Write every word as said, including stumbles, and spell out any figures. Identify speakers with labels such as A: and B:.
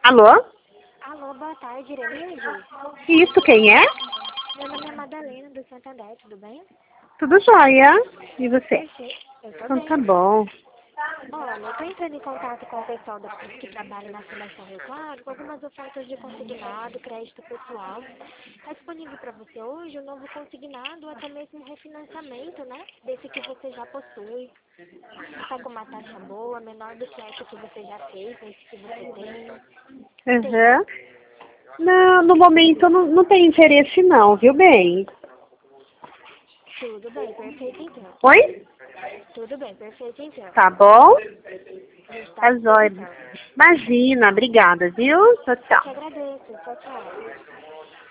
A: Alô?
B: Alô, boa tarde, Irene.
A: Isso, quem é?
B: Meu nome é Madalena, do Santander, tudo bem?
A: Tudo jóia. E você?
B: Perfeito. Eu tô
A: Então
B: bem.
A: tá bom.
B: Olha, eu tô entrando em contato com o pessoal da, que trabalha na Fundação Rio Claro com algumas ofertas de consignado, crédito pessoal. Está disponível para você hoje o novo consignado ou até mesmo refinanciamento, né? Desse que você já possui. Está com uma taxa boa, menor do que essa que você já fez, esse que você tem. Entende?
A: Uhum. Não, no momento não, não tem interesse não, viu bem?
B: Tudo bem, perfeito então.
A: Oi?
B: Tudo bem, perfeito então.
A: Tá bom?
B: A gente está à
A: Tá jóia.
B: disposição.
A: Imagina, obrigada, viu? Tchau,
B: Eu
A: tchau.
B: te agradeço. Tchau, tchau.